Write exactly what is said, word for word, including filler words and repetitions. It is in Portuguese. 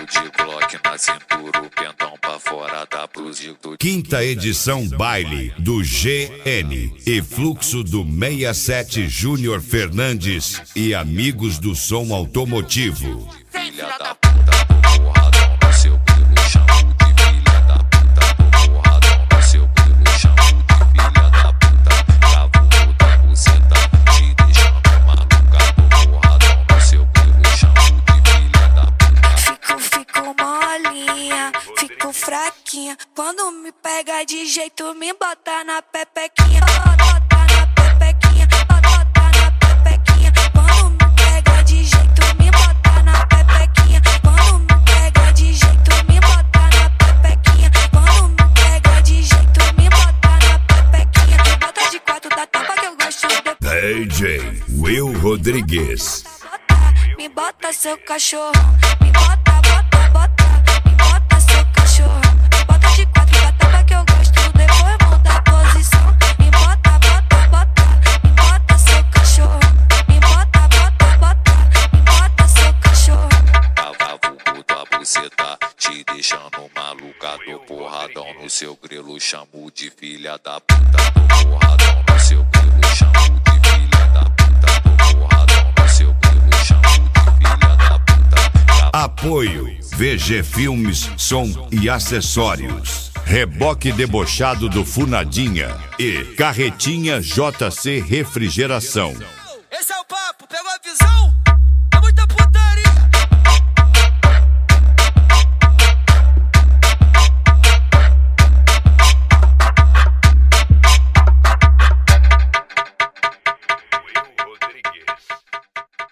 de Glock na cintura, o pentão pra fora da blusa. Quinta edição baile do G N e fluxo do sessenta e sete Júnior Fernandes e amigos do som automotivo. Filha da puta, tô porradão no seu grilo, chamo de filha da puta, tô porradão no seu grilo, chamo de filha da puta, cavalo da buceta, te deixando maluca, tô porradão no seu grilo, chamo de filha da puta. Fico, fico molinha, fico fraquinha, quando me pega de jeito me bota na pepequinha, bota na pepequinha, bota na pepequinha, quando me pega de jeito me bota na pepequinha, quando me pega de jeito me bota na pepequinha, quando me pega de jeito me bota na pepequinha, me bota de quatro da tapa que eu gosto de D J Will Rodrigues. me bota seu cachorro, me bota, bota, bota, me bota seu cachorro, bota de quatro da tapa que eu gosto, depois muda a posição, me bota, bota, bota, me bota seu cachorro, me bota, bota, bota, me bota seu cachorro. Cavalo da buceta, te deixando maluca, tô porradão no seu grelo, chamo de filha da puta, tô porradão no seu grelo, chamo de filha da puta, tô porradão no seu grelo, chamo de filha da puta. Apoio V G Filmes, som e acessórios. Reboque debochado do Funadinha e Carretinha J C Refrigeração.